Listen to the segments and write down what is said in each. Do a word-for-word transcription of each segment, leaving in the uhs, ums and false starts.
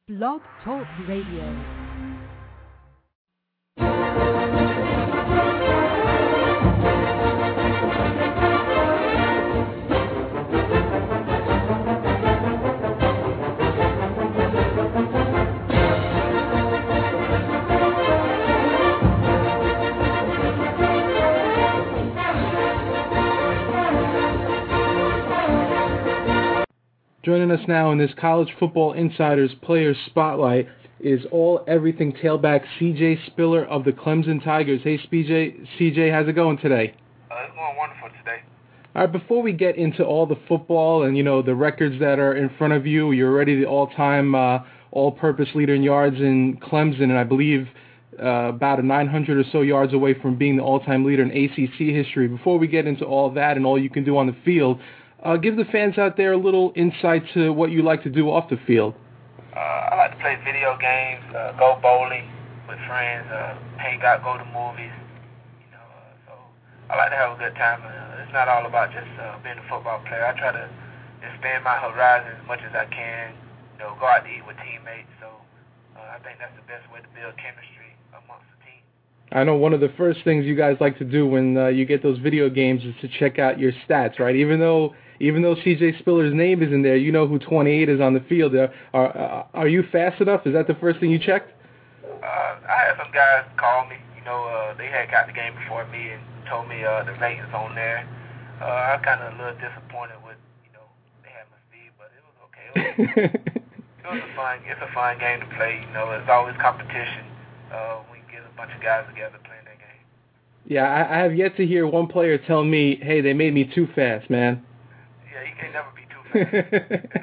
Blog Talk Radio. Joining us now in this College Football Insiders Players Spotlight is all everything tailback C J Spiller of the Clemson Tigers. Hey, C J, C J, how's it going today? Uh, it's going wonderful today. All right, before we get into all the football and, you know, the records that are in front of you, you're already the all-time uh, all-purpose leader in yards in Clemson, and I believe uh, about a nine hundred or so yards away from being the all-time leader in A C C history. Before we get into all that and all you can do on the field, Uh, give the fans out there a little insight to what you like to do off the field. Uh, I like to play video games, uh, go bowling with friends, uh, hang out, go to movies. You know, uh, so I like to have a good time. Uh, it's not all about just uh, being a football player. I try to expand my horizon as much as I can. You know, go out to eat with teammates. So uh, I think that's the best way to build chemistry amongst the team. I know one of the first things you guys like to do when uh, you get those video games is to check out your stats, right? Even though even though C J Spiller's name is in there, you know who twenty-eight is on the field. Uh, are uh, are you fast enough? Is that the first thing you checked? Uh, I had some guys call me. You know, uh, they had got the game before me and told me uh, the ratings on there. Uh, I'm kind of a little disappointed with, you know, they had my speed, but it was okay. It was, it was a fun. It's a fun game to play. You know, there's always competition. Uh, we get a bunch of guys together playing that game. Yeah, I, I have yet to hear one player tell me, "Hey, they made me too fast, man." Yeah, you can never be too fast.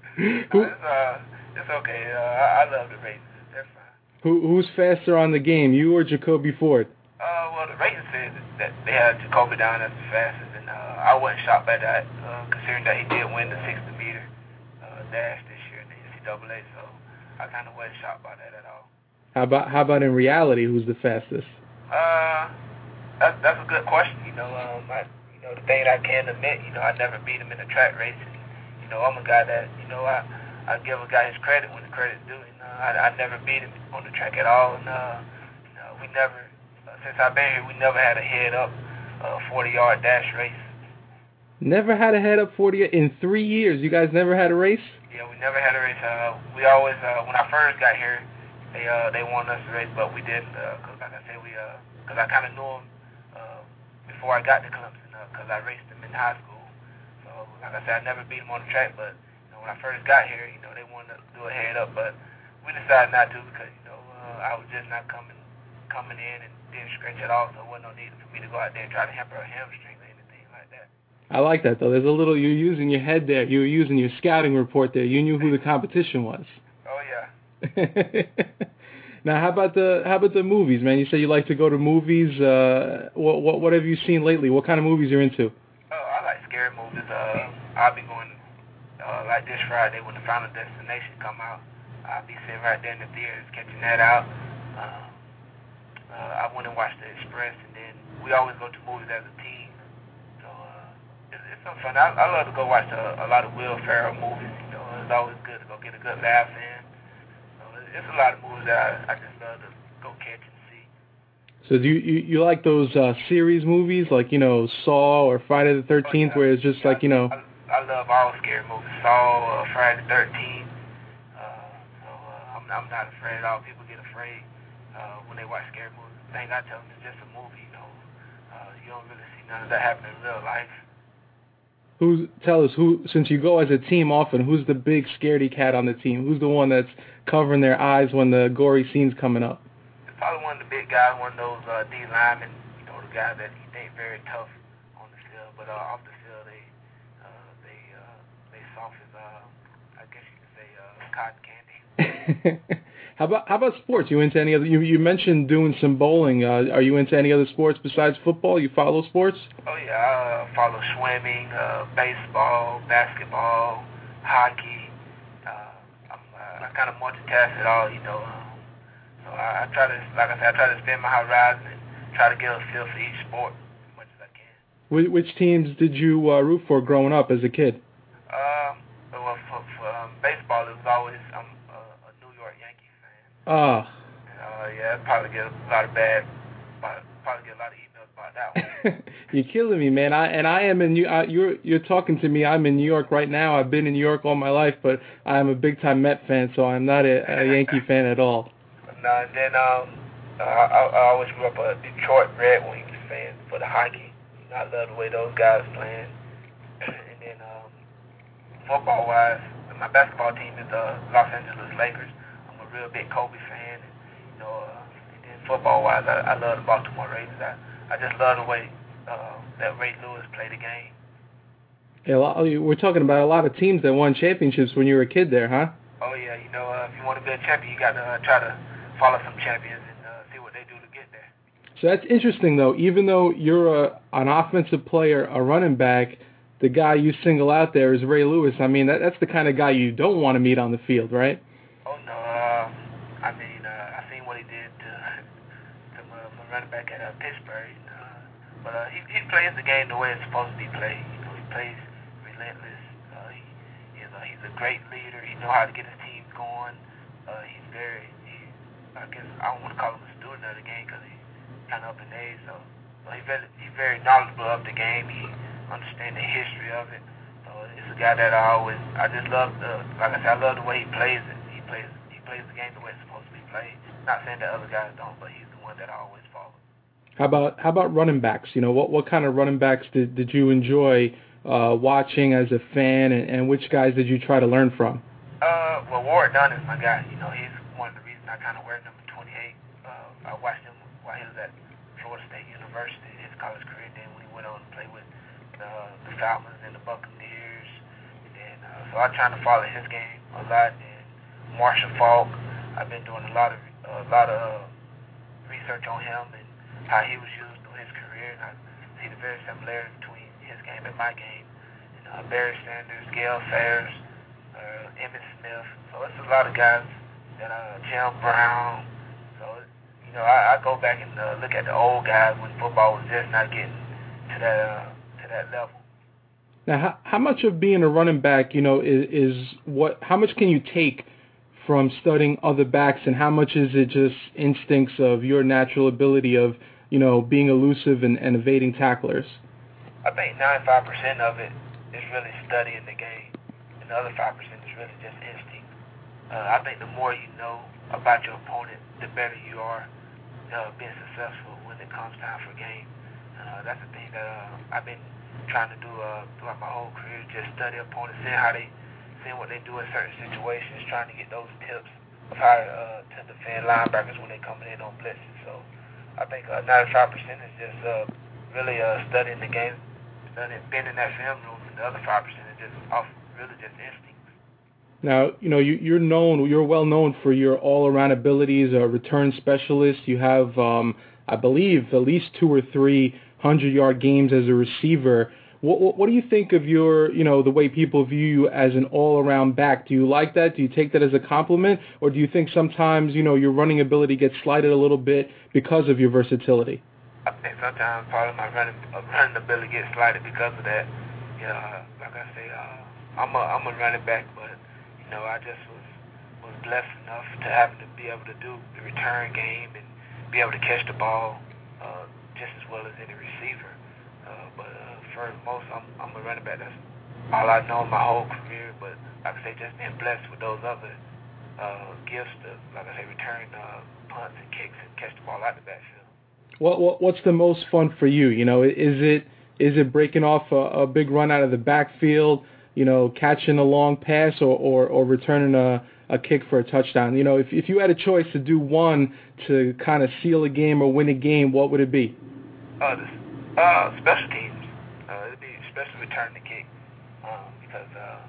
no, it's, uh, it's okay. Uh, I, I love the ratings. They're fine. Who who's faster on the game, you or Jacoby Ford? Uh, well, the ratings said that they had Jacoby down as the fastest, and uh, I wasn't shocked by that, uh, considering that he did win the sixty meter uh, dash this year in the N C double A. So I kind of wasn't shocked by that at all. How about how about in reality, who's the fastest? Uh, that's that's a good question. You know, um, I, you know, the thing I can admit, you know, I never beat him in a track race. And, you know, I'm a guy that, you know, I I give a guy his credit when the credit's due. And uh, I I never beat him on the track at all. And uh, you know, we never, uh, since I've been here, we never had a head up uh, forty yard dash race. Never had a head up forty in three years. You guys never had a race? Yeah, we never had a race. Uh, we always, uh, when I first got here, they uh they wanted us to race, but we didn't. Uh, cause like I said, we uh, cause I kind of knew him uh, before I got to Clemson, uh, cause I raced him in high school. So like I said, I never beat him on the track, but you know, when I first got here, you know, they wanted to do a head up, but we decided not to because you know uh, I was just not coming coming in and didn't stretch at all, so there wasn't no need for me to go out there and try to hamper a hamstring or anything like that. I like that though. There's a little you're using your head there. You were using your scouting report there. You knew who the competition was. Oh yeah. Now, how about the how about the movies, man? You say you like to go to movies. Uh, what what what have you seen lately? What kind of movies you're into? Oh, I like scary movies. Uh, I'll be going uh, like this Friday when the Final Destination come out. I'll be sitting right there in the theaters catching that out. Uh, uh, I went and watched The Express, and then we always go to movies as a team. So uh, it's, it's some fun. I, I love to go watch a, a lot of Will Ferrell movies. You know, it's always good to go get a good laugh in. It's a lot of movies that I, I just love to go catch and see. So do you you, you like those uh, series movies, like, you know, Saw or Friday the thirteenth, oh, yeah. where it's just yeah, like, you know... I, I love all scary movies. Saw, uh, Friday the thirteenth. Uh, so uh, I'm, I'm not afraid at all. People get afraid uh, when they watch scary movies. The thing I tell them is just a movie, you know. Uh, you don't really see none of that happen in real life. Who tell us who? Since you go as a team often, who's the big scaredy cat on the team? Who's the one that's covering their eyes when the gory scene's coming up? It's probably one of the big guys, one of those uh, D linemen. You know, the guys that they very tough on the field, but uh, off the field they uh, they uh, they soft as uh, I guess you could say uh, cotton candy. How about how about sports? You into any other? You you mentioned doing some bowling. Uh, are you into any other sports besides football? You follow sports? Oh yeah, I uh, follow swimming, uh, baseball, basketball, hockey. Uh, I'm uh, I kind of multitask it all, you know. Um, so I, I try to, like I said, I try to expand my horizon and try to get a feel for each sport as much as I can. Which, which teams did you uh, root for growing up as a kid? Um, well, for, for um, baseball, it was always I'm. Um, Ah. Uh, yeah, I'd probably get a lot of bad, probably get a lot of emails about that one. You're killing me, man. I and I am in New. Uh, you're you're talking to me. I'm in New York right now. I've been in New York all my life, but I'm a big time Met fan, so I'm not a, a Yankee fan at all. No, and then um, uh, I, I always grew up a Detroit Red Wings fan for the hockey. I love the way those guys playing. And then um, football wise, my basketball team is the Los Angeles Lakers. I'm a real big Kobe fan. And, you know, uh, and then football wise, I, I love the Baltimore Ravens. I, I just love the way uh, that Ray Lewis played the game. Yeah, we're talking about a lot of teams that won championships when you were a kid there, huh? Oh yeah, you know, uh, if you want to be a champion, you got to uh, try to follow some champions and uh, see what they do to get there. So that's interesting, though. Even though you're a, an offensive player, a running back, the guy you single out there is Ray Lewis. I mean, that, that's the kind of guy you don't want to meet on the field, right? Oh, no. Uh, I mean, uh, I seen what he did to, to my, my running back at uh, Pittsburgh. Uh, but uh, he, he plays the game the way it's supposed to be played. You know, he plays relentless. Uh, he, he's, a, he's a great leader. He knows how to get his team going. Uh, he's very, he, I guess, I don't want to call him a student of the game because he's kind of up in age. So, so he's, very, he's very knowledgeable of the game. He understand the history of it. So it's a guy that I always, I just love the, like I said, I love the way he plays it. He plays, he plays the game the way it's supposed to be played. Not saying that other guys don't, but he's the one that I always follow. How about how about running backs? You know, what what kind of running backs did did you enjoy uh, watching as a fan, and, and which guys did you try to learn from? Uh, well, Warrick Dunn is my guy. You know, he's one of the reasons I kind of wear number twenty-eight. Uh, I watched him while he was at Florida State University, his college career. Then when he went on to play with Uh, the Falcons and the Buccaneers, and then uh, so I try to follow his game a lot. And Marshall Faulk, I've been doing a lot of a lot of uh, research on him and how he was used through his career, and I see the very similarity between his game and my game. And uh, Barry Sanders, Gale Sayers, uh, Emmitt Smith. So it's a lot of guys that uh, Jim Brown. So you know, I, I go back and uh, look at the old guys when football was just not getting to that. Uh, that level. Now, how, how much of being a running back, you know, is, is what? How much can you take from studying other backs, and how much is it just instincts of your natural ability of, you know, being elusive and, and evading tacklers? I think ninety-five percent of it is really studying the game, and the other five percent is really just instinct. Uh, I think the more you know about your opponent, the better you are uh, being successful when it comes time for game. Uh, that's the thing that uh, I've been trying to do uh, throughout my whole career, just study opponents, seeing how they, seeing what they do in certain situations, trying to get those tips of how uh, to defend linebackers when they're coming in on blitzes. So I think uh, ninety-five percent is just uh, really uh, studying the game, studying, being in that film room, and the other five percent is just off, really just instinct. Now, you know, you, you're known, you're well known for your all-around abilities, a return specialist. You have, um, I believe, at least two or three hundred-yard games as a receiver. What, what, what do you think of your, you know, the way people view you as an all-around back? Do you like that? Do you take that as a compliment? Or do you think sometimes, you know, your running ability gets slighted a little bit because of your versatility? I think sometimes part of my running, uh, running ability gets slighted because of that. Yeah, like I say, uh, I'm a I'm a running back, but you know, I just was was blessed enough to have to be able to do the return game and be able to catch the ball uh, just as well as any receiver. Uh, but uh, for most, I'm I'm a running back. That's all I know my whole career. But like I say, just being blessed with those other uh, gifts to, like I say, return uh, punts and kicks and catch the ball out the backfield. What, what what's the most fun for you? You know, is it is it breaking off a, a big run out of the backfield? You know, catching a long pass, or, or, or returning a, a kick for a touchdown? You know, if if you had a choice to do one to kind of seal a game or win a game, what would it be? Uh, this, uh special teams. Uh, it'd be especially return the kick, um, because uh,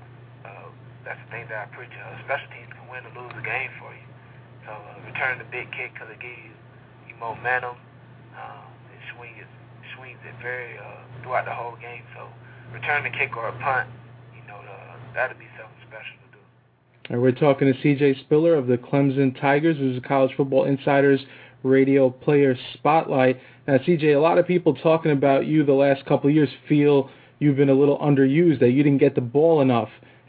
uh, that's the thing that I preach. Uh, special teams can win or lose a game for you. So uh, return the big kick because it gives you, you momentum. Um, it swings it, swings it very uh, throughout the whole game. So return the kick or a punt, you know, uh, that'd be something special to do. And we're talking to C J Spiller of the Clemson Tigers. This is College Football Insider's Radio Player Spotlight. Now, C J, a lot of people talking about you the last couple of years feel you've been a little underused, that you didn't get the ball enough.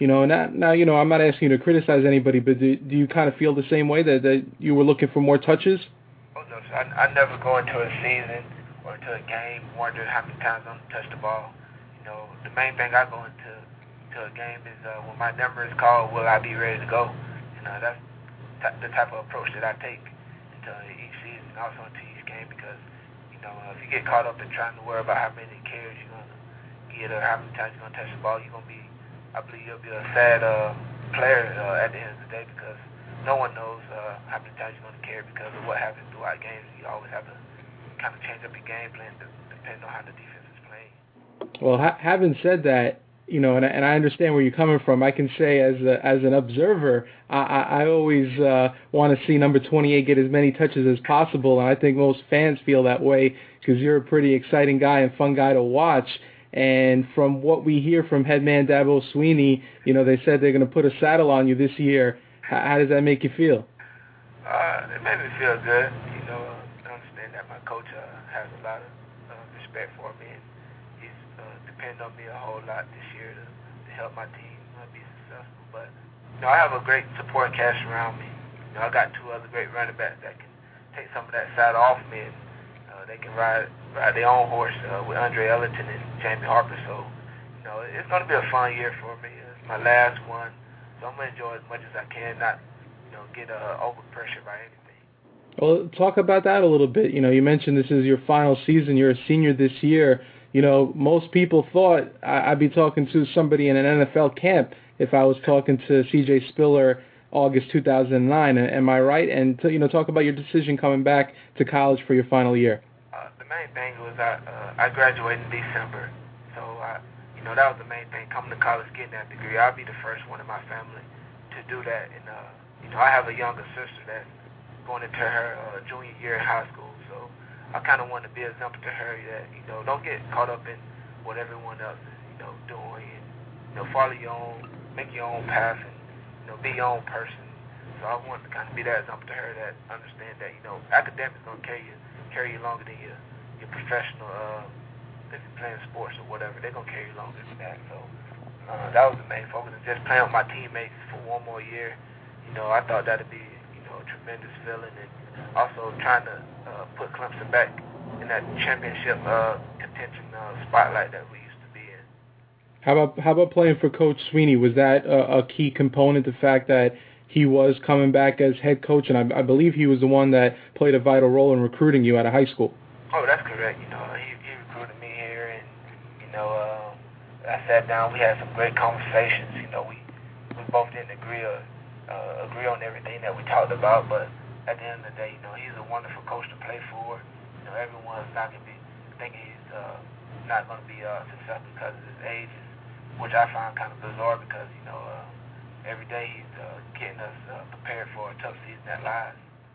You know, and that, now, you know, I'm not asking you to criticize anybody, but do, do you kind of feel the same way that, that you were looking for more touches? Oh, no, sir. I, I never go into a season or into a game wondering how many times I'm going to touch the ball. You know, the main thing I go into to a game is uh, when my number is called, will I be ready to go? And uh, that's t- the type of approach that I take into each season, also into each game, because, you know, uh, if you get caught up in trying to worry about how many carries you're going to get or how many times you're going to touch the ball, you're going to be, I believe you'll be a sad uh, player uh, at the end of the day, because no one knows uh, how many times you're going to carry because of what happens throughout games. You always have to kind of change up your game plan depending on how the defense is playing. Well, ha- having said that, you know, and, and I understand where you're coming from. I can say as a, as an observer, I, I, I always uh, want to see number twenty-eight get as many touches as possible, and I think most fans feel that way because you're a pretty exciting guy and fun guy to watch. And from what we hear from head man Dabo Swinney, you know, they said they're going to put a saddle on you this year. How, how does that make you feel? Uh, it made me feel good. You know, I understand that my coach uh, has a lot of uh, respect for me, and he's uh, depending on me a whole lot this year to, to help my team uh, be successful. But, you know, I have a great support cast around me. You know, I got two other great running backs that can take some of that saddle off me, and uh, they can ride ride their own horse uh, with Andre Ellington and Jamie Harper. So, you know, it's going to be a fun year for me. It's my last one, so I'm going to enjoy as much as I can, not, you know, get uh, over pressure by anything. Well, talk about that a little bit. You know, you mentioned this is your final season. You're a senior this year. You know, most people thought I'd be talking to somebody in an N F L camp if I was talking to C J Spiller August two thousand nine. Am I right? And, to, you know, talk about your decision coming back to college for your final year. Uh, the main thing was I, uh, I graduated in December. So, I, you know, that was the main thing, coming to college, getting that degree. I'll be the first one in my family to do that. And, uh, you know, I have a younger sister that's going into her uh, junior year in high school. So I kind of want to be an example to her that, you know, don't get caught up in what everyone else is, you know, doing. And, you know, follow your own, make your own path, and, you know, be your own person. So I want to kind of be that example to her that understand that, you know, academics going to carry you, carry you longer than your, your professional, uh, if you're playing sports or whatever, they're going to carry you longer than that. So uh, that was the main focus, and just playing with my teammates for one more year. You know, I thought that would be, you know, a tremendous feeling, and also trying to uh, put Clemson back in that championship uh, contention uh, spotlight that we used to be in. How about how about playing for Coach Swinney? Was that a, a key component, the fact that he was coming back as head coach, and I, I believe he was the one that played a vital role in recruiting you out of high school? Oh, that's correct. You know, he, he recruited me here, and, you know, uh, I sat down, we had some great conversations. You know, we, we both didn't agree or, uh, agree on everything that we talked about, but at the end of the day, you know, he's a wonderful coach to play for. You know, everyone's not going to be thinking he's uh, not going to be uh, successful because of his age, which I find kind of bizarre because, you know, uh, every day he's uh, getting us uh, prepared for a tough season that lies.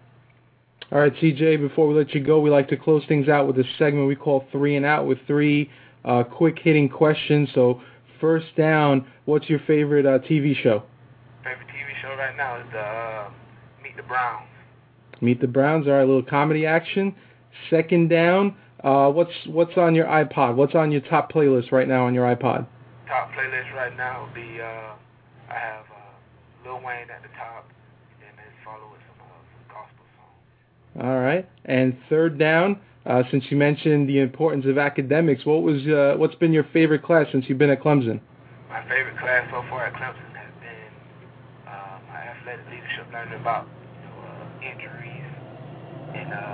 All right, C J, before we let you go, we like to close things out with a segment we call Three and Out with three uh, quick-hitting questions. So first down, what's your favorite uh, T V show? Favorite T V show right now is uh, Meet the Browns. Meet the Browns. All right, a little comedy action. Second down, uh, what's what's on your iPod? What's on your top playlist right now on your iPod? Top playlist right now will be, uh, I have uh, Lil Wayne at the top, and then follow with some, uh, some gospel songs. All right. And third down, uh, since you mentioned the importance of academics, what was uh, what's been your favorite class since you've been at Clemson? My favorite class so far at Clemson has been uh, my athletic leadership, learning about, you know, uh, injuries and uh,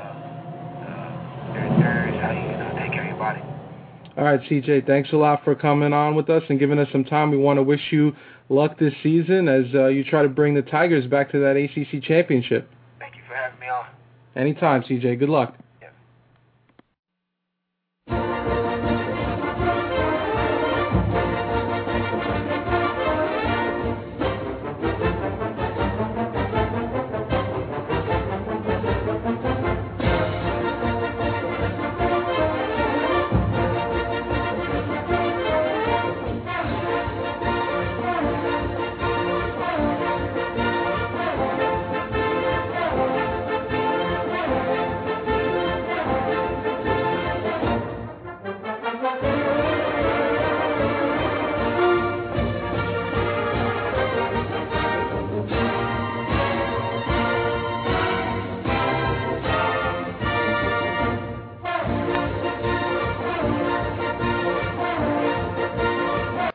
uh, their nerves, how you can uh, take care of your body. All right, C J, thanks a lot for coming on with us and giving us some time. We want to wish you luck this season as uh, you try to bring the Tigers back to that A C C championship. Thank you for having me on. Anytime, C J. Good luck.